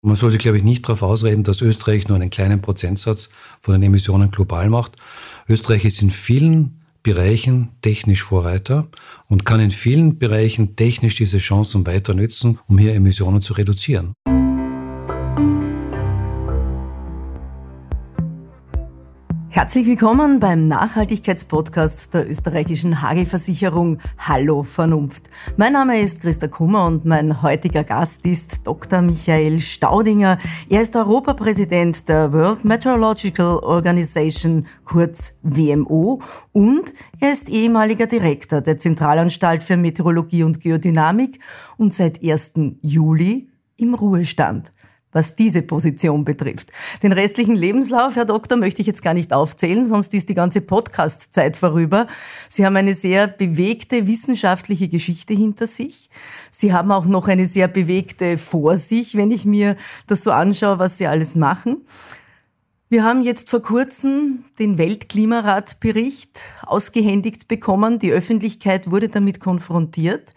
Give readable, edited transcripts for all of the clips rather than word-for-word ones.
Man soll sich, glaube ich, nicht darauf ausreden, dass Österreich nur einen kleinen Prozentsatz von den Emissionen global macht. Österreich ist in vielen Bereichen technisch Vorreiter und kann in vielen Bereichen technisch diese Chancen weiter nutzen, um hier Emissionen zu reduzieren. Herzlich willkommen beim Nachhaltigkeitspodcast der österreichischen Hagelversicherung Hallo Vernunft. Mein Name ist Christa Kummer und mein heutiger Gast ist Dr. Michael Staudinger. Er ist Europapräsident der World Meteorological Organization, kurz WMO, und er ist ehemaliger Direktor der Zentralanstalt für Meteorologie und Geodynamik und seit 1. Juli im Ruhestand, was diese Position betrifft. Den restlichen Lebenslauf, Herr Doktor, möchte ich jetzt gar nicht aufzählen, sonst ist die ganze Podcast-Zeit vorüber. Sie haben eine sehr bewegte wissenschaftliche Geschichte hinter sich. Sie haben auch noch eine sehr bewegte vor sich, wenn ich mir das so anschaue, was Sie alles machen. Wir haben jetzt vor kurzem den Weltklimarat-Bericht ausgehändigt bekommen. Die Öffentlichkeit wurde damit konfrontiert.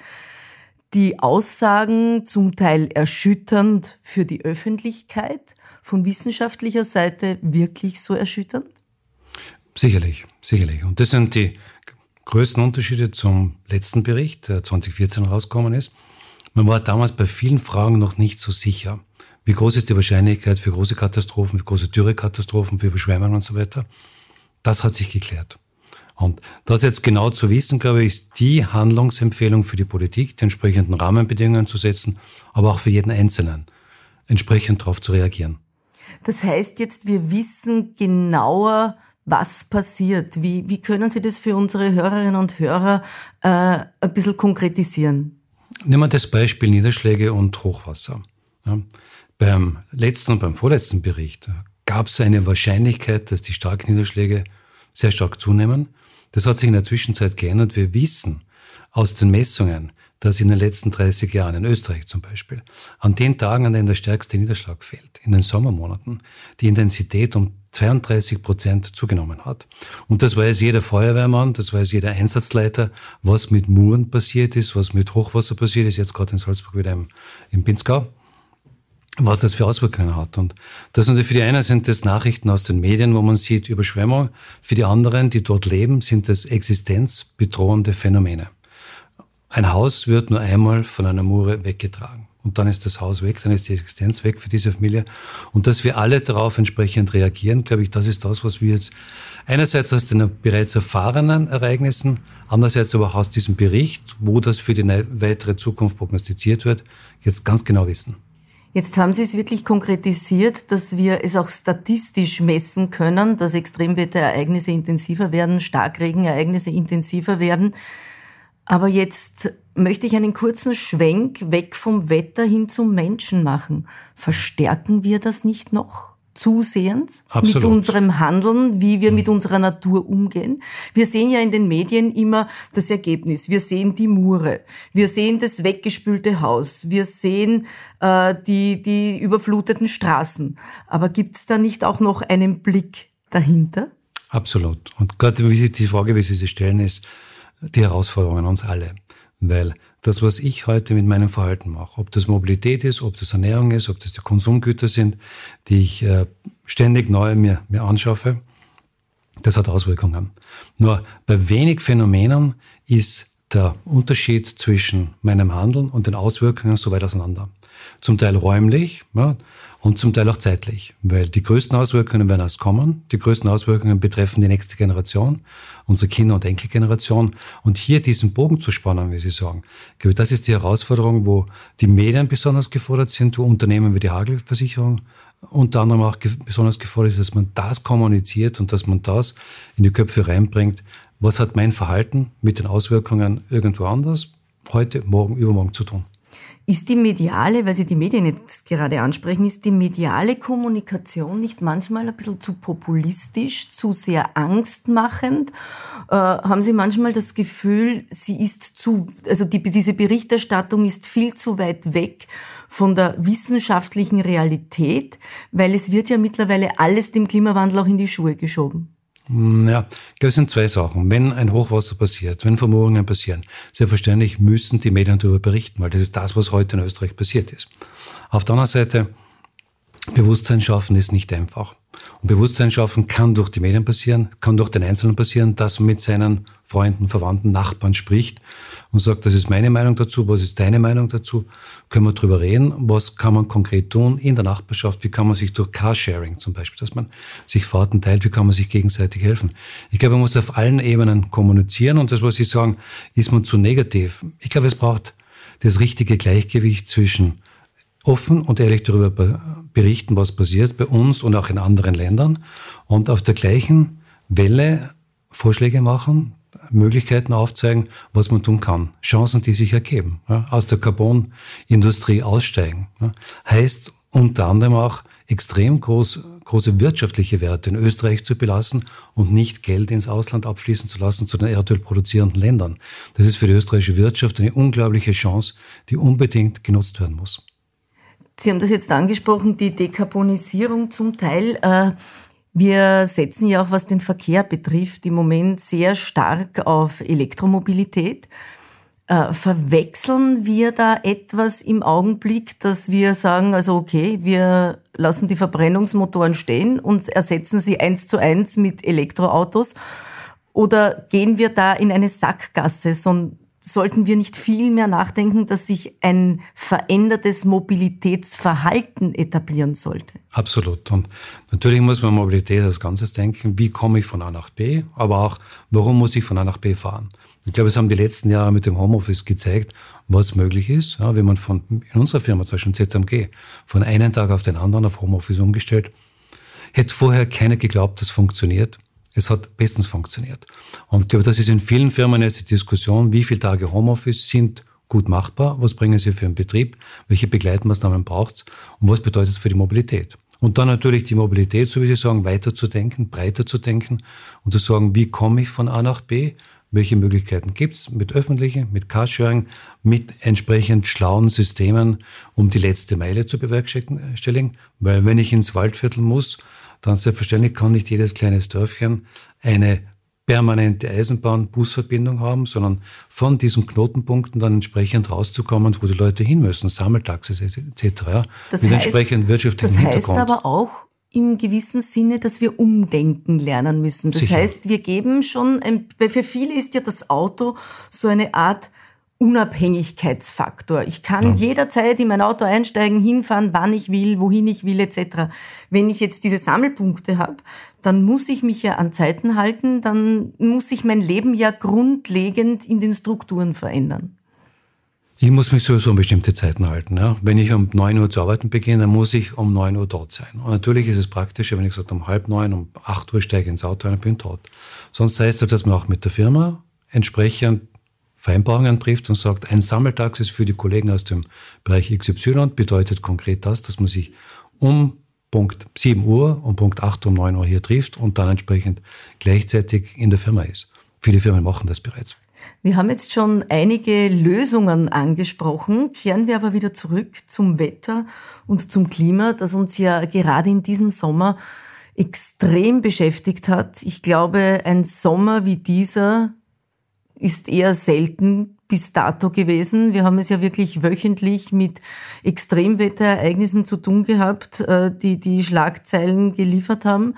Die Aussagen, zum Teil erschütternd für die Öffentlichkeit, von wissenschaftlicher Seite wirklich so erschütternd? Sicherlich. Und das sind die größten Unterschiede zum letzten Bericht, der 2014 rausgekommen ist. Man war damals bei vielen Fragen noch nicht so sicher. Wie groß ist die Wahrscheinlichkeit für große Katastrophen, für große Dürrekatastrophen, für Überschwemmungen und so weiter? Das hat sich geklärt. Und das jetzt genau zu wissen, glaube ich, ist die Handlungsempfehlung für die Politik, die entsprechenden Rahmenbedingungen zu setzen, aber auch für jeden Einzelnen entsprechend darauf zu reagieren. Das heißt jetzt, wir wissen genauer, was passiert. Wie können Sie das für unsere Hörerinnen und Hörer ein bisschen konkretisieren? Nehmen wir das Beispiel Niederschläge und Hochwasser. Ja, beim letzten und beim vorletzten Bericht gab es eine Wahrscheinlichkeit, dass die Starkniederschläge sehr stark zunehmen. Das hat sich in der Zwischenzeit geändert. Wir wissen aus den Messungen, dass in den letzten 30 Jahren, in Österreich zum Beispiel, an den Tagen, an denen der stärkste Niederschlag fällt, in den Sommermonaten, die Intensität um 32% zugenommen hat. Und das weiß jeder Feuerwehrmann, das weiß jeder Einsatzleiter, was mit Muren passiert ist, was mit Hochwasser passiert ist, jetzt gerade in Salzburg wieder im Pinzgau, was das für Auswirkungen hat. Und das natürlich für die einen sind das Nachrichten aus den Medien, wo man sieht Überschwemmung. Für die anderen, die dort leben, sind das existenzbedrohende Phänomene. Ein Haus wird nur einmal von einer Mure weggetragen. Und dann ist das Haus weg, dann ist die Existenz weg für diese Familie. Und dass wir alle darauf entsprechend reagieren, glaube ich, das ist das, was wir jetzt einerseits aus den bereits erfahrenen Ereignissen, andererseits aber auch aus diesem Bericht, wo das für die weitere Zukunft prognostiziert wird, jetzt ganz genau wissen. Jetzt haben Sie es wirklich konkretisiert, dass wir es auch statistisch messen können, dass Extremwetterereignisse intensiver werden, Starkregenereignisse intensiver werden. Aber jetzt möchte ich einen kurzen Schwenk weg vom Wetter hin zum Menschen machen. Verstärken wir das nicht noch zusehends? Absolut. Mit unserem Handeln, wie wir mit unserer Natur umgehen? Wir sehen ja in den Medien immer das Ergebnis. Wir sehen die Mure, wir sehen das weggespülte Haus, wir sehen die überfluteten Straßen. Aber gibt es da nicht auch noch einen Blick dahinter? Absolut. Und gerade die Frage, wie Sie sie stellen, ist die Herausforderung an uns alle. Weil das, was ich heute mit meinem Verhalten mache, ob das Mobilität ist, ob das Ernährung ist, ob das die Konsumgüter sind, die ich ständig neu mir anschaffe, das hat Auswirkungen. Nur bei wenig Phänomenen ist der Unterschied zwischen meinem Handeln und den Auswirkungen so weit auseinander. Zum Teil räumlich, ja, und zum Teil auch zeitlich, weil die größten Auswirkungen werden erst kommen. Die größten Auswirkungen betreffen die nächste Generation, unsere Kinder- und Enkelgeneration. Und hier diesen Bogen zu spannen, wie Sie sagen, ich glaube, das ist die Herausforderung, wo die Medien besonders gefordert sind, wo Unternehmen wie die Hagelversicherung unter anderem auch besonders gefordert ist, dass man das kommuniziert und dass man das in die Köpfe reinbringt. Was hat mein Verhalten mit den Auswirkungen irgendwo anders heute, morgen, übermorgen zu tun? Ist die mediale, weil Sie die Medien jetzt gerade ansprechen, ist die mediale Kommunikation nicht manchmal ein bisschen zu populistisch, zu sehr angstmachend? Haben Sie manchmal das Gefühl, diese Berichterstattung ist viel zu weit weg von der wissenschaftlichen Realität, weil es wird ja mittlerweile alles dem Klimawandel auch in die Schuhe geschoben? Ja, ich glaube, es sind zwei Sachen. Wenn ein Hochwasser passiert, wenn Vermurungen passieren, selbstverständlich müssen die Medien darüber berichten, weil das ist das, was heute in Österreich passiert ist. Auf der anderen Seite Bewusstsein schaffen ist nicht einfach. Und Bewusstsein schaffen kann durch die Medien passieren, kann durch den Einzelnen passieren, dass man mit seinen Freunden, Verwandten, Nachbarn spricht und sagt, das ist meine Meinung dazu, was ist deine Meinung dazu, können wir drüber reden, was kann man konkret tun in der Nachbarschaft, wie kann man sich durch Carsharing zum Beispiel, dass man sich Fahrten teilt, wie kann man sich gegenseitig helfen. Ich glaube, man muss auf allen Ebenen kommunizieren und das, was Sie sagen, ist man zu negativ. Ich glaube, es braucht das richtige Gleichgewicht zwischen offen und ehrlich darüber berichten, was passiert bei uns und auch in anderen Ländern und auf der gleichen Welle Vorschläge machen, Möglichkeiten aufzeigen, was man tun kann. Chancen, die sich ergeben. Ja, aus der Carbonindustrie aussteigen. Ja, heißt unter anderem auch extrem große wirtschaftliche Werte in Österreich zu belassen und nicht Geld ins Ausland abfließen zu lassen zu den erdölproduzierenden Ländern. Das ist für die österreichische Wirtschaft eine unglaubliche Chance, die unbedingt genutzt werden muss. Sie haben das jetzt angesprochen, die Dekarbonisierung zum Teil. Wir setzen ja auch, was den Verkehr betrifft, im Moment sehr stark auf Elektromobilität. Verwechseln wir da etwas im Augenblick, dass wir sagen, also okay, wir lassen die Verbrennungsmotoren stehen und ersetzen sie 1:1 mit Elektroautos? Oder gehen wir da in eine Sackgasse? Sollten wir nicht viel mehr nachdenken, dass sich ein verändertes Mobilitätsverhalten etablieren sollte? Absolut. Und natürlich muss man Mobilität als Ganzes denken. Wie komme ich von A nach B? Aber auch, warum muss ich von A nach B fahren? Ich glaube, es haben die letzten Jahre mit dem Homeoffice gezeigt, was möglich ist. Ja, wenn man in unserer Firma, zum Beispiel in ZMG, von einem Tag auf den anderen auf Homeoffice umgestellt, hätte vorher keiner geglaubt, das funktioniert. Es hat bestens funktioniert. Und ich glaube, das ist in vielen Firmen jetzt die Diskussion, wie viele Tage Homeoffice sind gut machbar, was bringen sie für einen Betrieb, welche Begleitmaßnahmen braucht es und was bedeutet es für die Mobilität. Und dann natürlich die Mobilität, so wie Sie sagen, weiterzudenken, breiter zu denken und zu sagen, wie komme ich von A nach B, welche Möglichkeiten gibt es mit öffentlichen, mit Carsharing, mit entsprechend schlauen Systemen, um die letzte Meile zu bewerkstelligen. Weil wenn ich ins Waldviertel muss, dann selbstverständlich kann nicht jedes kleines Dörfchen eine permanente Eisenbahn-Busverbindung haben, sondern von diesen Knotenpunkten dann entsprechend rauszukommen, wo die Leute hin müssen, Sammeltaxis etc. Mit entsprechend wirtschaftlichen Hintergrund. Das heißt aber auch im gewissen Sinne, dass wir umdenken lernen müssen. Das Sicher. heißt, wir geben schon, weil für viele ist ja das Auto so eine Art Unabhängigkeitsfaktor. Ich kann jederzeit in mein Auto einsteigen, hinfahren, wann ich will, wohin ich will, etc. Wenn ich jetzt diese Sammelpunkte habe, dann muss ich mich ja an Zeiten halten, dann muss sich mein Leben ja grundlegend in den Strukturen verändern. Ich muss mich sowieso an bestimmte Zeiten halten. Ja. Wenn ich um 9 Uhr zu arbeiten beginne, dann muss ich um 9 Uhr dort sein. Und natürlich ist es praktischer, wenn ich sage, um 8:30, um 8 Uhr steige ich ins Auto und bin tot. Sonst heißt das, dass man auch mit der Firma entsprechend Vereinbarungen trifft und sagt, ein Sammeltag ist für die Kollegen aus dem Bereich XY, bedeutet konkret das, dass man sich um Punkt 7 Uhr und Punkt 8 um 9 Uhr hier trifft und dann entsprechend gleichzeitig in der Firma ist. Viele Firmen machen das bereits. Wir haben jetzt schon einige Lösungen angesprochen, kehren wir aber wieder zurück zum Wetter und zum Klima, das uns ja gerade in diesem Sommer extrem beschäftigt hat. Ich glaube, ein Sommer wie dieser ist eher selten bis dato gewesen. Wir haben es ja wirklich wöchentlich mit Extremwetterereignissen zu tun gehabt, die Schlagzeilen geliefert haben.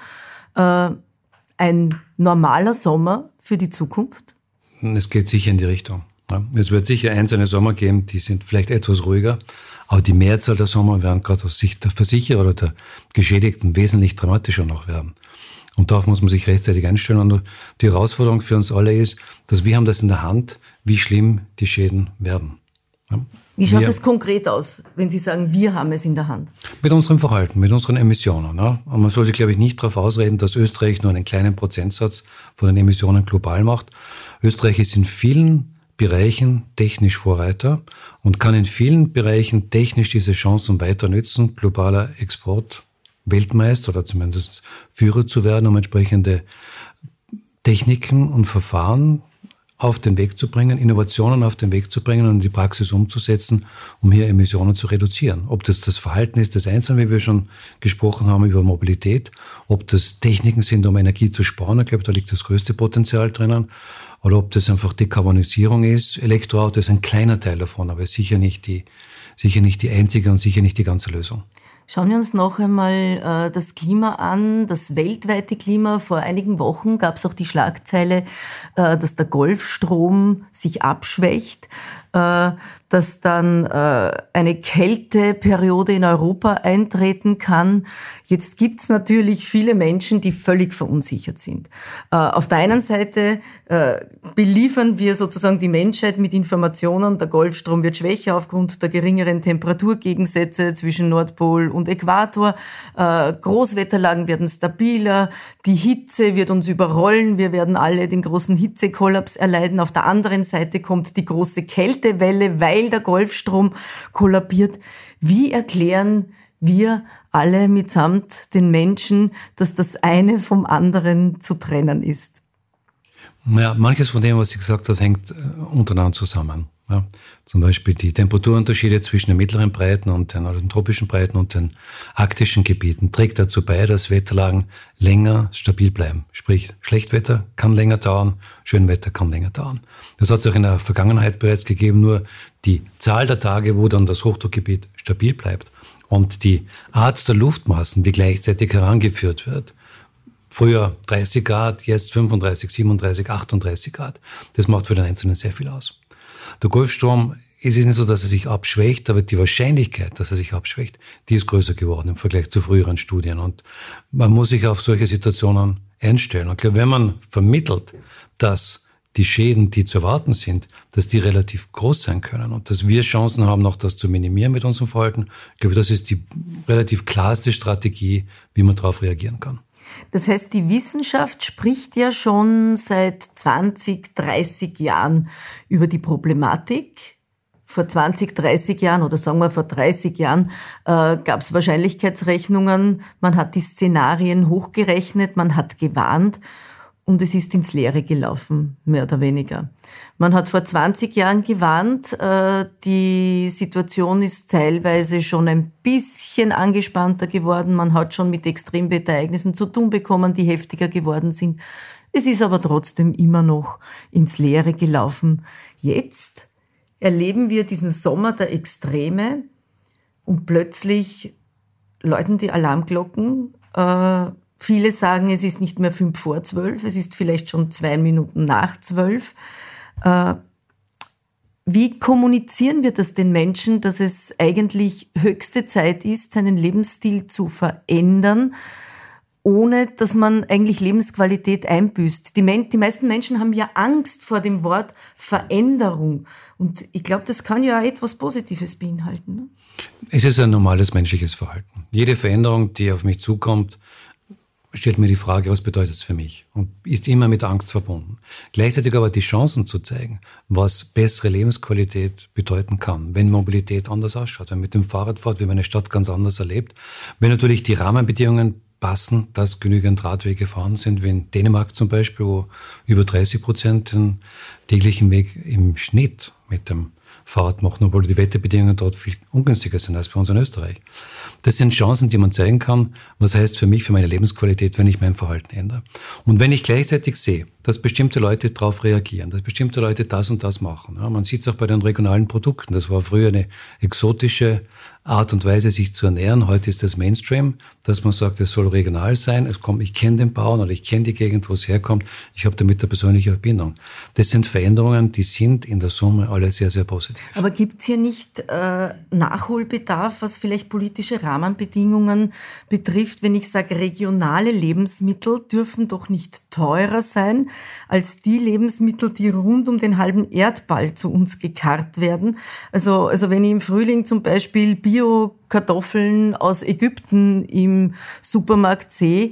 Ein normaler Sommer für die Zukunft? Es geht sicher in die Richtung. Es wird sicher einzelne Sommer geben, die sind vielleicht etwas ruhiger, aber die Mehrzahl der Sommer werden gerade aus Sicht der Versicherer oder der Geschädigten wesentlich dramatischer noch werden. Und darauf muss man sich rechtzeitig einstellen. Und die Herausforderung für uns alle ist, dass wir haben das in der Hand, wie schlimm die Schäden werden. Ja? Wie schaut das konkret aus, wenn Sie sagen, wir haben es in der Hand? Mit unserem Verhalten, mit unseren Emissionen. Ja? Und man soll sich, glaube ich, nicht darauf ausreden, dass Österreich nur einen kleinen Prozentsatz von den Emissionen global macht. Österreich ist in vielen Bereichen technisch Vorreiter und kann in vielen Bereichen technisch diese Chancen weiter nützen, globaler Export, Weltmeister oder zumindest Führer zu werden, um entsprechende Techniken und Verfahren auf den Weg zu bringen, Innovationen auf den Weg zu bringen und in die Praxis umzusetzen, um hier Emissionen zu reduzieren. Ob das das Verhalten ist des Einzelnen, wie wir schon gesprochen haben, über Mobilität, ob das Techniken sind, um Energie zu sparen, ich glaube, da liegt das größte Potenzial drinnen, oder ob das einfach Dekarbonisierung ist. Elektroauto ist ein kleiner Teil davon, aber sicher nicht die einzige und sicher nicht die ganze Lösung. Schauen wir uns noch einmal das Klima an, das weltweite Klima. Vor einigen Wochen gab es auch die Schlagzeile, dass der Golfstrom sich abschwächt, dass dann eine Kälteperiode in Europa eintreten kann. Jetzt gibt's natürlich viele Menschen, die völlig verunsichert sind. Auf der einen Seite beliefern wir sozusagen die Menschheit mit Informationen, der Golfstrom wird schwächer aufgrund der geringeren Temperaturgegensätze zwischen Nordpol und Äquator. Großwetterlagen werden stabiler, die Hitze wird uns überrollen, wir werden alle den großen Hitzekollaps erleiden. Auf der anderen Seite kommt die große Kältewelle, weil der Golfstrom kollabiert. Wie erklären wir alle mitsamt den Menschen, dass das eine vom anderen zu trennen ist? Ja, manches von dem, was sie gesagt hat, hängt untereinander zusammen. Ja, zum Beispiel die Temperaturunterschiede zwischen den mittleren Breiten und den tropischen Breiten und den arktischen Gebieten trägt dazu bei, dass Wetterlagen länger stabil bleiben. Sprich, Schlechtwetter kann länger dauern, Schönwetter kann länger dauern. Das hat es auch in der Vergangenheit bereits gegeben, nur die Zahl der Tage, wo dann das Hochdruckgebiet stabil bleibt und die Art der Luftmassen, die gleichzeitig herangeführt wird, früher 30 Grad, jetzt 35, 37, 38 Grad. Das macht für den Einzelnen sehr viel aus. Der Golfstrom, es ist nicht so, dass er sich abschwächt, aber die Wahrscheinlichkeit, dass er sich abschwächt, die ist größer geworden im Vergleich zu früheren Studien. Und man muss sich auf solche Situationen einstellen. Und ich glaube, wenn man vermittelt, dass die Schäden, die zu erwarten sind, dass die relativ groß sein können und dass wir Chancen haben, noch das zu minimieren mit unserem Verhalten, ich glaube, das ist die relativ klarste Strategie, wie man darauf reagieren kann. Das heißt, die Wissenschaft spricht ja schon seit 20, 30 Jahren über die Problematik. Vor 20, 30 Jahren oder sagen wir vor 30 Jahren gab es Wahrscheinlichkeitsrechnungen. Man hat die Szenarien hochgerechnet, man hat gewarnt und es ist ins Leere gelaufen, mehr oder weniger. Man hat vor 20 Jahren gewarnt, die Situation ist teilweise schon ein bisschen angespannter geworden. Man hat schon mit Extremwetterereignissen zu tun bekommen, die heftiger geworden sind. Es ist aber trotzdem immer noch ins Leere gelaufen. Jetzt erleben wir diesen Sommer der Extreme und plötzlich läuten die Alarmglocken. Viele sagen, es ist nicht mehr 11:55, es ist vielleicht schon 2 Minuten nach 12. Wie kommunizieren wir das den Menschen, dass es eigentlich höchste Zeit ist, seinen Lebensstil zu verändern, ohne dass man eigentlich Lebensqualität einbüßt? Die meisten Menschen haben ja Angst vor dem Wort Veränderung. Und ich glaube, das kann ja auch etwas Positives beinhalten. Ne? Es ist ein normales menschliches Verhalten. Jede Veränderung, die auf mich zukommt, stellt mir die Frage, was bedeutet es für mich? Und ist immer mit Angst verbunden. Gleichzeitig aber die Chancen zu zeigen, was bessere Lebensqualität bedeuten kann, wenn Mobilität anders ausschaut, wenn man mit dem Fahrrad fährt, wie man eine Stadt ganz anders erlebt, wenn natürlich die Rahmenbedingungen passen, dass genügend Radwege vorhanden sind, wie in Dänemark zum Beispiel, wo über 30% den täglichen Weg im Schnitt mit dem Fahrrad machen, obwohl die Wetterbedingungen dort viel ungünstiger sind als bei uns in Österreich. Das sind Chancen, die man zeigen kann, was heißt für mich, für meine Lebensqualität, wenn ich mein Verhalten ändere. Und wenn ich gleichzeitig sehe, dass bestimmte Leute darauf reagieren, dass bestimmte Leute das und das machen. Ja, man sieht es auch bei den regionalen Produkten. Das war früher eine exotische Art und Weise, sich zu ernähren. Heute ist das Mainstream, dass man sagt, es soll regional sein. Ich kenne den Bauern oder ich kenne die Gegend, wo es herkommt. Ich habe damit eine persönliche Verbindung. Das sind Veränderungen, die sind in der Summe alle sehr, sehr positiv. Aber gibt es hier nicht Nachholbedarf, was vielleicht politische Rahmenbedingungen betrifft? Wenn ich sage, regionale Lebensmittel dürfen doch nicht teurer sein als die Lebensmittel, die rund um den halben Erdball zu uns gekarrt werden. Also wenn ich im Frühling zum Beispiel Bio-Kartoffeln aus Ägypten im Supermarkt sehe,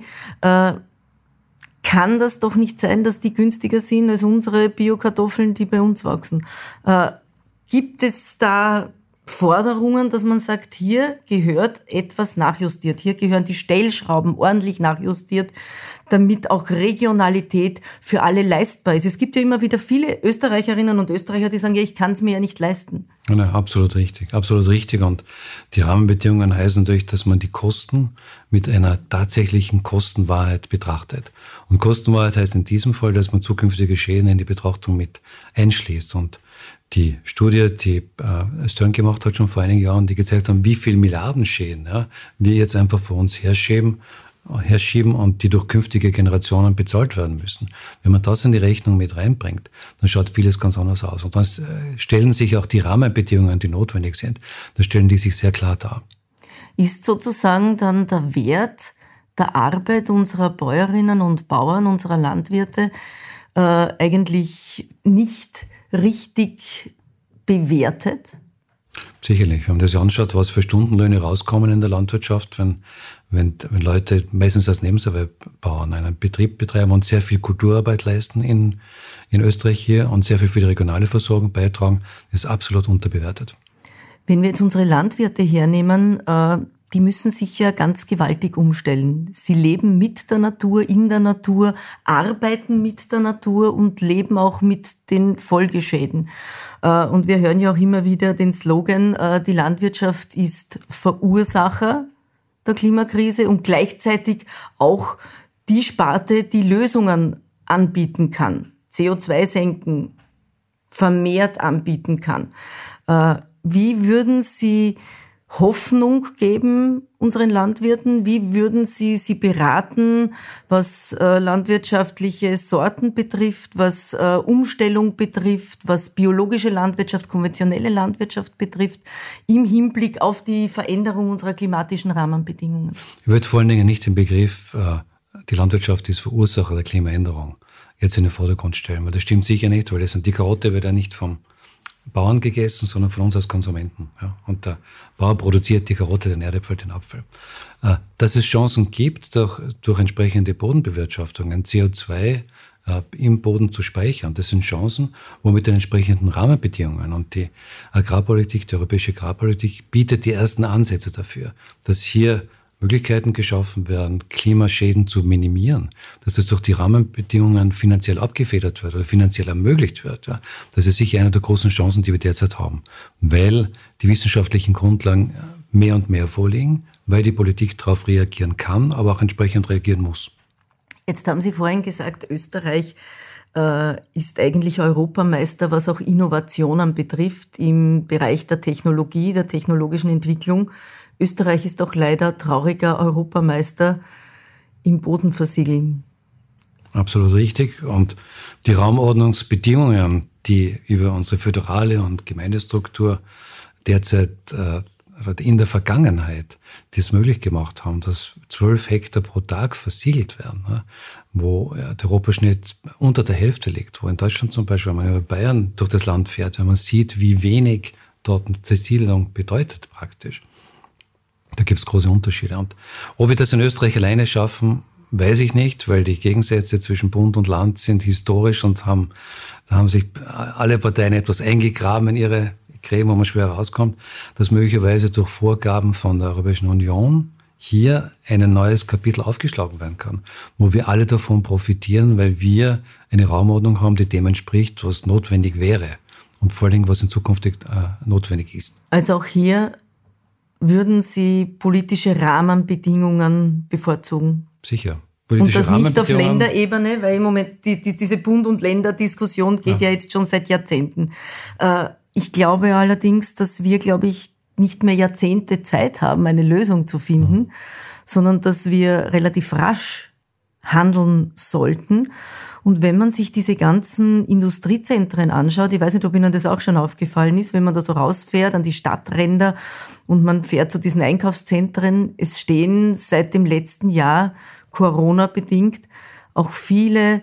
kann das doch nicht sein, dass die günstiger sind als unsere Bio-Kartoffeln, die bei uns wachsen. Gibt es da Forderungen, dass man sagt, hier gehört etwas nachjustiert, hier gehören die Stellschrauben ordentlich nachjustiert, damit auch Regionalität für alle leistbar ist? Es gibt ja immer wieder viele Österreicherinnen und Österreicher, die sagen, ja, ich kann es mir ja nicht leisten. Ja, absolut richtig, absolut richtig. Und die Rahmenbedingungen heißen natürlich, dass man die Kosten mit einer tatsächlichen Kostenwahrheit betrachtet. Und Kostenwahrheit heißt in diesem Fall, dass man zukünftige Schäden in die Betrachtung mit einschließt. Und die Studie, die Stern gemacht hat schon vor einigen Jahren, die gezeigt haben, wie viel Milliardenschäden wir jetzt einfach vor uns herschieben und die durch künftige Generationen bezahlt werden müssen. Wenn man das in die Rechnung mit reinbringt, dann schaut vieles ganz anders aus. Und dann stellen sich auch die Rahmenbedingungen, die notwendig sind, dann stellen die sich sehr klar dar. Ist sozusagen dann der Wert der Arbeit unserer Bäuerinnen und Bauern, unserer Landwirte eigentlich nicht richtig bewertet? Sicherlich. Wenn man das anschaut, was für Stundenlöhne rauskommen in der Landwirtschaft, wenn Leute, meistens als Nebenserwerbauern, einen Betrieb betreiben und sehr viel Kulturarbeit leisten in Österreich hier und sehr viel für die regionale Versorgung beitragen, ist absolut unterbewertet. Wenn wir jetzt unsere Landwirte hernehmen, die müssen sich ja ganz gewaltig umstellen. Sie leben mit der Natur, in der Natur, arbeiten mit der Natur und leben auch mit den Folgeschäden. Und wir hören ja auch immer wieder den Slogan, die Landwirtschaft ist Verursacher der Klimakrise und gleichzeitig auch die Sparte, die Lösungen anbieten kann, CO2 senken, vermehrt anbieten kann. Wie würden Sie Hoffnung geben unseren Landwirten? Wie würden Sie sie beraten, was landwirtschaftliche Sorten betrifft, was Umstellung betrifft, was biologische Landwirtschaft, konventionelle Landwirtschaft betrifft, im Hinblick auf die Veränderung unserer klimatischen Rahmenbedingungen? Ich würde vor allen Dingen nicht den Begriff, die Landwirtschaft ist Verursacher der Klimaänderung, jetzt in den Vordergrund stellen, weil das stimmt sicher nicht, weil die Karotte wird ja nicht vom Bauern gegessen, sondern von uns als Konsumenten. Ja. Und der Bauer produziert die Karotte, den Erdäpfel, den Apfel. Dass es Chancen gibt, durch entsprechende Bodenbewirtschaftung ein CO2 im Boden zu speichern, das sind Chancen, wo mit den entsprechenden Rahmenbedingungen und die Agrarpolitik, die europäische Agrarpolitik bietet die ersten Ansätze dafür, dass hier Möglichkeiten geschaffen werden, Klimaschäden zu minimieren, dass das durch die Rahmenbedingungen finanziell abgefedert wird oder finanziell ermöglicht wird. Ja. Das ist sicher eine der großen Chancen, die wir derzeit haben, weil die wissenschaftlichen Grundlagen mehr und mehr vorliegen, weil die Politik darauf reagieren kann, aber auch entsprechend reagieren muss. Jetzt haben Sie vorhin gesagt, Österreich ist eigentlich Europameister, was auch Innovationen betrifft im Bereich der Technologie, der technologischen Entwicklung. Österreich ist auch leider trauriger Europameister im Bodenversiegeln. Absolut richtig. Und die Raumordnungsbedingungen, die über unsere föderale und Gemeindestruktur derzeit in der Vergangenheit das möglich gemacht haben, dass 12 Hektar pro Tag versiegelt werden, wo der Europaschnitt unter der Hälfte liegt, wo in Deutschland zum Beispiel, wenn man über Bayern durch das Land fährt, wenn man sieht, wie wenig dort eine Zersiedlung bedeutet praktisch. Da gibt es große Unterschiede. Und ob wir das in Österreich alleine schaffen, weiß ich nicht, weil die Gegensätze zwischen Bund und Land sind historisch und da haben sich alle Parteien etwas eingegraben in ihre Gräben, wo man schwer rauskommt, dass möglicherweise durch Vorgaben von der Europäischen Union hier ein neues Kapitel aufgeschlagen werden kann, wo wir alle davon profitieren, weil wir eine Raumordnung haben, die dem entspricht, was notwendig wäre und vor allen Dingen, was in Zukunft notwendig ist. Also auch hier würden Sie politische Rahmenbedingungen bevorzugen? Sicher. Und das nicht auf Länderebene, weil im Moment diese Bund- und Länderdiskussion geht ja jetzt schon seit Jahrzehnten. Ich glaube allerdings, dass wir, nicht mehr Jahrzehnte Zeit haben, eine Lösung zu finden, sondern dass wir relativ rasch handeln sollten. Und wenn man sich diese ganzen Industriezentren anschaut, ich weiß nicht, ob Ihnen das auch schon aufgefallen ist, wenn man da so rausfährt an die Stadtränder und man fährt zu diesen Einkaufszentren, es stehen seit dem letzten Jahr, Corona-bedingt, auch viele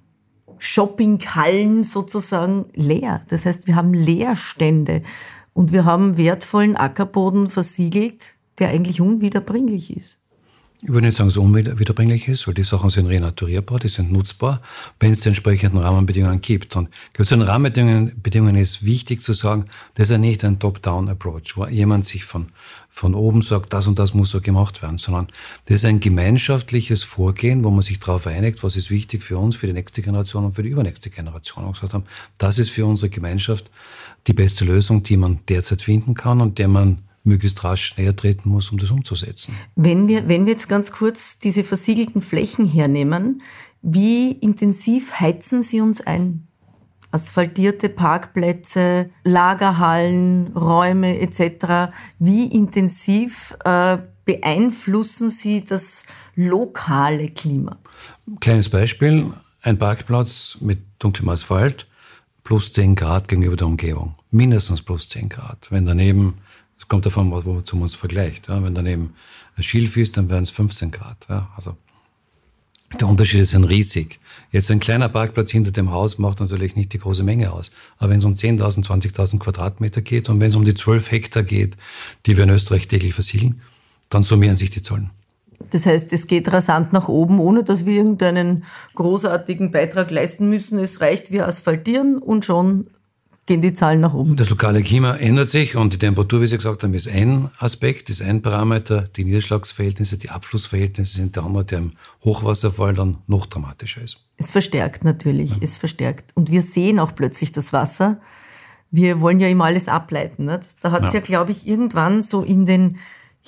Shoppinghallen sozusagen leer. Das heißt, wir haben Leerstände und wir haben wertvollen Ackerboden versiegelt, der eigentlich unwiederbringlich ist. Ich würde nicht sagen, dass es unwiederbringlich ist, weil die Sachen sind renaturierbar, die sind nutzbar, wenn es die entsprechenden Rahmenbedingungen gibt. Und zu den Rahmenbedingungen ist wichtig zu sagen, das ist ja nicht ein Top-Down-Approach, wo jemand sich von oben sagt, das und das muss so gemacht werden, sondern das ist ein gemeinschaftliches Vorgehen, wo man sich darauf einigt, was ist wichtig für uns, für die nächste Generation und für die übernächste Generation. Und gesagt haben, das ist für unsere Gemeinschaft die beste Lösung, die man derzeit finden kann und der man möglichst rasch näher treten muss, um das umzusetzen. Wenn wir jetzt ganz kurz diese versiegelten Flächen hernehmen, wie intensiv heizen Sie uns ein? asphaltierte Parkplätze, Lagerhallen, Räume etc. Wie intensiv beeinflussen sie das lokale Klima? Kleines Beispiel, ein Parkplatz mit dunklem Asphalt, plus 10 Grad gegenüber der Umgebung. Mindestens plus 10 Grad. Wenn daneben, es kommt davon, wozu man es vergleicht, ja, wenn daneben ein Schilf ist, dann wären es 15 Grad. Ja, also der Unterschied ist riesig. Jetzt ein kleiner Parkplatz hinter dem Haus macht natürlich nicht die große Menge aus. Aber wenn es um 10.000, 20.000 Quadratmeter geht und wenn es um die 12 Hektar geht, die wir in Österreich täglich versiegeln, dann summieren sich die Zahlen. Das heißt, es geht rasant nach oben, ohne dass wir irgendeinen großartigen Beitrag leisten müssen. Es reicht, wir asphaltieren und schon gehen die Zahlen nach oben. Das lokale Klima ändert sich und die Temperatur, wie Sie gesagt haben, ist ein Aspekt, ist ein Parameter. Die Niederschlagsverhältnisse, die Abflussverhältnisse sind der andere, der im Hochwasserfall dann noch dramatischer ist. Es verstärkt natürlich, ja. Es verstärkt. Und wir sehen auch plötzlich das Wasser. Wir wollen ja immer alles ableiten. Nicht? Da hat es ja, glaube ich, irgendwann so in den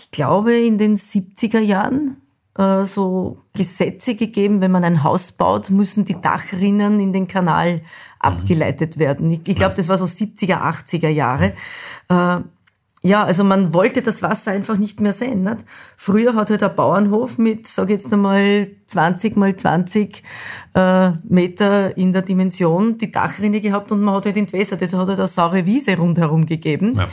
70er Jahren so Gesetze gegeben, wenn man ein Haus baut, müssen die Dachrinnen in den Kanal abgeleitet werden. Ich glaube, das war so 70er, 80er Jahre. Ja, also man wollte das Wasser einfach nicht mehr sehen. Nicht? Früher hat halt ein Bauernhof mit, sage ich jetzt einmal, 20 mal 20 Meter in der Dimension die Dachrinne gehabt und man hat halt entwässert. Jetzt hat halt eine saure Wiese rundherum gegeben. Ja.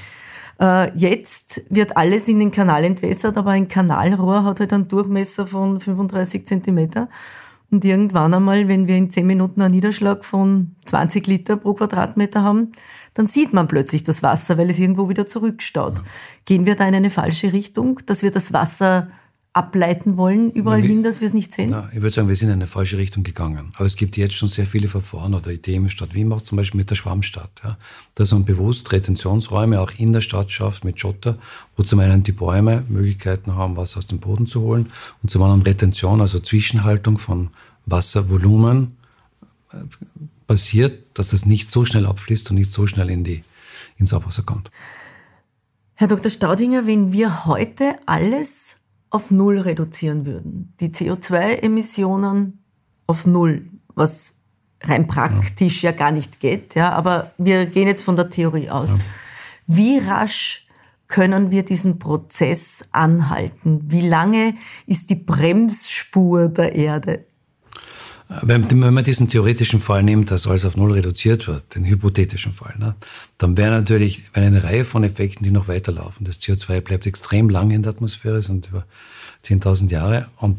Jetzt wird alles in den Kanal entwässert, aber ein Kanalrohr hat halt einen Durchmesser von 35 Zentimeter. Und irgendwann einmal, wenn wir in 10 Minuten einen Niederschlag von 20 Liter pro Quadratmeter haben, dann sieht man plötzlich das Wasser, weil es irgendwo wieder zurückstaut. Ja. Gehen wir da in eine falsche Richtung, dass wir das Wasser ableiten wollen, überall hin, dass wir es nicht sehen? Na, ich würde sagen, wir sind in eine falsche Richtung gegangen. Aber es gibt jetzt schon sehr viele Verfahren oder Ideen. Stadt Wien macht zum Beispiel mit der Schwammstadt. Ja, dass man bewusst Retentionsräume auch in der Stadt schafft mit Schotter, wo zum einen die Bäume Möglichkeiten haben, Wasser aus dem Boden zu holen und zum anderen Retention, also Zwischenhaltung von Wasservolumen passiert, dass das nicht so schnell abfließt und nicht so schnell ins Abwasser kommt. Herr Dr. Staudinger, wenn wir heute alles auf Null reduzieren würden, die CO2-Emissionen auf Null, was rein praktisch ja gar nicht geht, ja, aber wir gehen jetzt von der Theorie aus. Ja. Wie rasch können wir diesen Prozess anhalten? Wie lange ist die Bremsspur der Erde? Wenn man diesen theoretischen Fall nimmt, dass alles auf Null reduziert wird, den hypothetischen Fall, ne, dann wäre natürlich eine Reihe von Effekten, die noch weiterlaufen. Das CO2 bleibt extrem lange in der Atmosphäre, sind über 10.000 Jahre. Und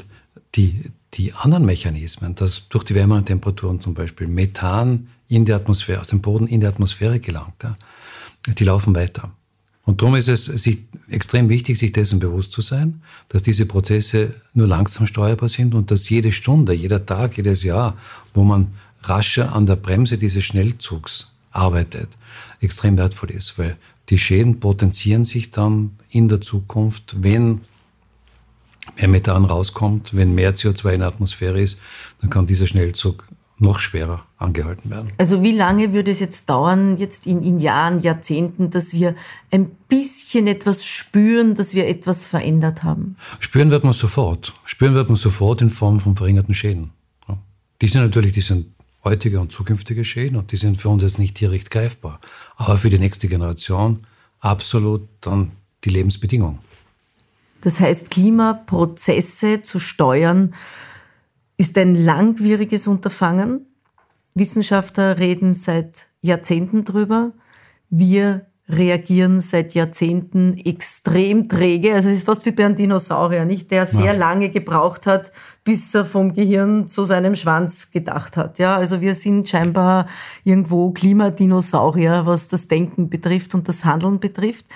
die anderen Mechanismen, dass durch die wärmeren Temperaturen zum Beispiel Methan in der Atmosphäre, aus dem Boden in die Atmosphäre gelangt, ja, die laufen weiter. Und darum ist es extrem wichtig, sich dessen bewusst zu sein, dass diese Prozesse nur langsam steuerbar sind und dass jede Stunde, jeder Tag, jedes Jahr, wo man rascher an der Bremse dieses Schnellzugs arbeitet, extrem wertvoll ist, weil die Schäden potenzieren sich dann in der Zukunft, wenn mehr Methan rauskommt, wenn mehr CO2 in der Atmosphäre ist, dann kann dieser Schnellzug noch schwerer angehalten werden. Also wie lange würde es jetzt dauern, jetzt in Jahren, Jahrzehnten, dass wir ein bisschen etwas spüren, dass wir etwas verändert haben? Spüren wird man sofort. Spüren wird man sofort in Form von verringerten Schäden. Ja. Die sind heutige und zukünftige Schäden und die sind für uns jetzt nicht direkt greifbar. Aber für die nächste Generation absolut dann die Lebensbedingung. Das heißt, Klimaprozesse zu steuern, ist ein langwieriges Unterfangen. Wissenschaftler reden seit Jahrzehnten drüber. Wir reagieren seit Jahrzehnten extrem träge. Also es ist fast wie bei einem Dinosaurier, nicht? Der sehr lange gebraucht hat, bis er vom Gehirn zu seinem Schwanz gedacht hat. Ja, also wir sind scheinbar irgendwo Klimadinosaurier, was das Denken betrifft und das Handeln betrifft.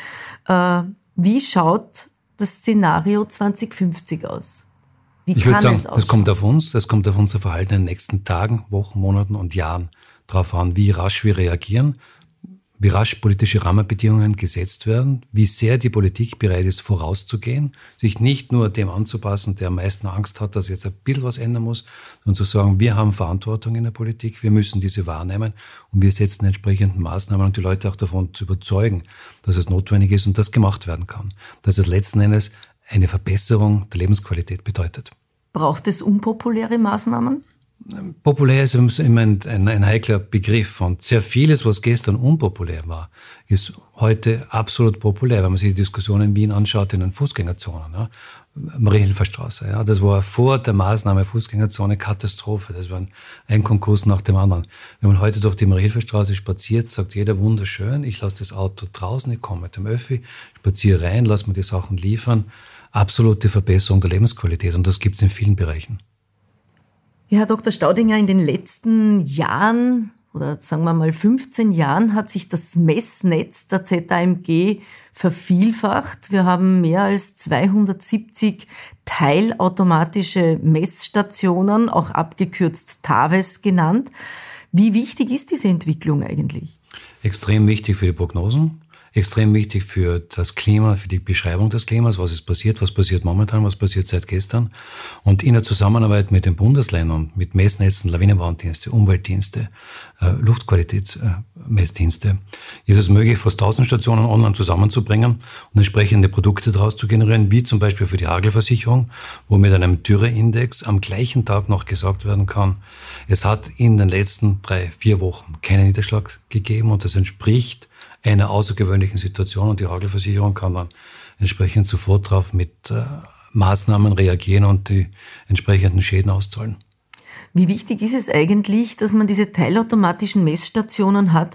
Wie schaut das Szenario 2050 aus? Ich würde sagen, das kommt auf unser Verhalten in den nächsten Tagen, Wochen, Monaten und Jahren darauf an, wie rasch wir reagieren, wie rasch politische Rahmenbedingungen gesetzt werden, wie sehr die Politik bereit ist, vorauszugehen, sich nicht nur dem anzupassen, der am meisten Angst hat, dass jetzt ein bisschen was ändern muss, sondern zu sagen, wir haben Verantwortung in der Politik, wir müssen diese wahrnehmen und wir setzen entsprechenden Maßnahmen und die Leute auch davon zu überzeugen, dass es notwendig ist und das gemacht werden kann. Dass es letzten Endes eine Verbesserung der Lebensqualität bedeutet. Braucht es unpopuläre Maßnahmen? Populär ist immer ein heikler Begriff und sehr vieles, was gestern unpopulär war, ist heute absolut populär. Wenn man sich die Diskussion in Wien anschaut, in den Fußgängerzonen, ja. Mariahilferstraße, ja, das war vor der Maßnahme Fußgängerzone Katastrophe. Das war ein Konkurs nach dem anderen. Wenn man heute durch die Mariahilferstraße spaziert, sagt jeder wunderschön, ich lasse das Auto draußen, ich komme mit dem Öffi, spaziere rein, lasse mir die Sachen liefern. Absolute Verbesserung der Lebensqualität und das gibt es in vielen Bereichen. Ja, Herr Dr. Staudinger, in den letzten Jahren oder sagen wir mal 15 Jahren hat sich das Messnetz der ZAMG vervielfacht. Wir haben mehr als 270 teilautomatische Messstationen, auch abgekürzt TAVES genannt. Wie wichtig ist diese Entwicklung eigentlich? Extrem wichtig für die Prognosen. Extrem wichtig für das Klima, für die Beschreibung des Klimas, was passiert momentan, was passiert seit gestern. Und in der Zusammenarbeit mit den Bundesländern, mit Messnetzen, Lawinenwarndienste, Umweltdienste, Luftqualitätsmessdienste, ist es möglich, fast 1000 Stationen online zusammenzubringen und entsprechende Produkte daraus zu generieren, wie zum Beispiel für die Hagelversicherung, wo mit einem Dürreindex am gleichen Tag noch gesagt werden kann, es hat in den letzten 3-4 Wochen keinen Niederschlag gegeben und das entspricht einer außergewöhnlichen Situation und die Hagelversicherung kann dann entsprechend sofort darauf mit Maßnahmen reagieren und die entsprechenden Schäden auszahlen. Wie wichtig ist es eigentlich, dass man diese teilautomatischen Messstationen hat?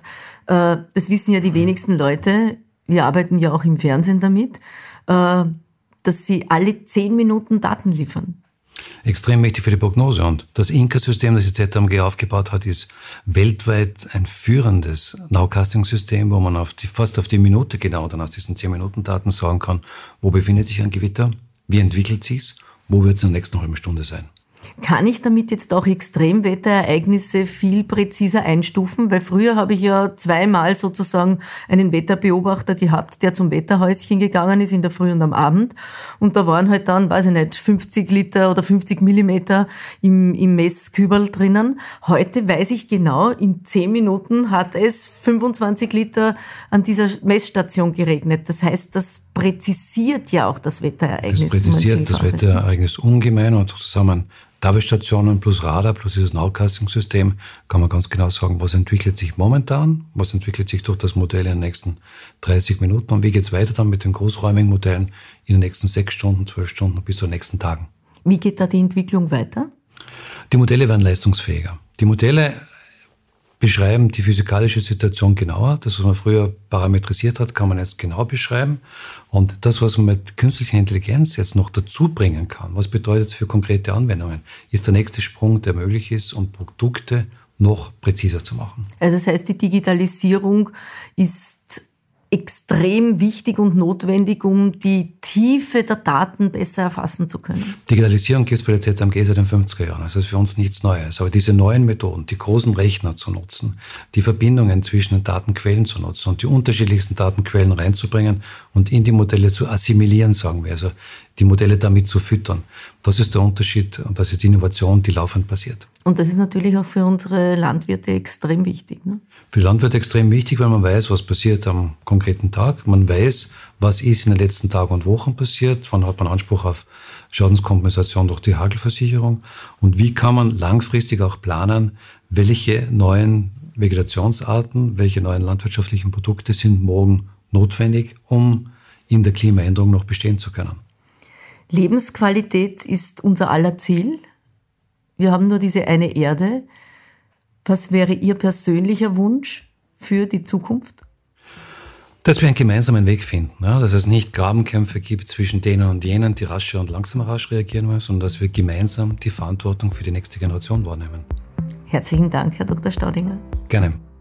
Das wissen ja die wenigsten Leute. Wir arbeiten ja auch im Fernsehen damit, dass sie alle 10 Minuten Daten liefern. Extrem wichtig für die Prognose. Und das Inka-System, das die ZAMG aufgebaut hat, ist weltweit ein führendes Nowcasting-System, wo man fast auf die Minute genau dann aus diesen 10-Minuten-Daten sagen kann, wo befindet sich ein Gewitter, wie entwickelt sich's, wo wird es in der nächsten halben Stunde sein. Kann ich damit jetzt auch Extremwetterereignisse viel präziser einstufen? Weil früher habe ich ja zweimal sozusagen einen Wetterbeobachter gehabt, der zum Wetterhäuschen gegangen ist in der Früh und am Abend. Und da waren halt dann, 50 Liter oder 50 Millimeter im Messkübel drinnen. Heute weiß ich genau, in 10 Minuten hat es 25 Liter an dieser Messstation geregnet. Das heißt, das präzisiert ja auch das Wetterereignis. Das präzisiert das Wetterereignis ungemein und zusammen TAVES-Stationen plus Radar plus dieses Nowcasting-System kann man ganz genau sagen, was entwickelt sich momentan, was entwickelt sich durch das Modell in den nächsten 30 Minuten und wie geht's weiter dann mit den großräumigen Modellen in den nächsten 6 Stunden, 12 Stunden bis zu den nächsten Tagen. Wie geht da die Entwicklung weiter? Die Modelle werden leistungsfähiger. Die Modelle beschreiben die physikalische Situation genauer. Das, was man früher parametrisiert hat, kann man jetzt genau beschreiben. Und das, was man mit künstlicher Intelligenz jetzt noch dazu bringen kann, was bedeutet es für konkrete Anwendungen, ist der nächste Sprung, der möglich ist, um Produkte noch präziser zu machen. Also das heißt, die Digitalisierung ist extrem wichtig und notwendig, um die Tiefe der Daten besser erfassen zu können. Digitalisierung gibt es bei der ZAMG seit den 50er Jahren. Also das ist für uns nichts Neues. Aber diese neuen Methoden, die großen Rechner zu nutzen, die Verbindungen zwischen den Datenquellen zu nutzen und die unterschiedlichsten Datenquellen reinzubringen und in die Modelle zu assimilieren, sagen wir, also die Modelle damit zu füttern. Das ist der Unterschied und das ist die Innovation, die laufend passiert. Und das ist natürlich auch für unsere Landwirte extrem wichtig, ne? Für Landwirte extrem wichtig, weil man weiß, was passiert am konkreten Tag. Man weiß, was ist in den letzten Tagen und Wochen passiert. Wann hat man Anspruch auf Schadenskompensation durch die Hagelversicherung? Und wie kann man langfristig auch planen, welche neuen Vegetationsarten, welche neuen landwirtschaftlichen Produkte sind morgen notwendig, um in der Klimaänderung noch bestehen zu können? Lebensqualität ist unser aller Ziel. Wir haben nur diese eine Erde. Was wäre Ihr persönlicher Wunsch für die Zukunft? Dass wir einen gemeinsamen Weg finden, ja, dass es nicht Grabenkämpfe gibt zwischen denen und jenen, die rascher und langsamer rasch reagieren müssen, sondern dass wir gemeinsam die Verantwortung für die nächste Generation wahrnehmen. Herzlichen Dank, Herr Dr. Staudinger. Gerne.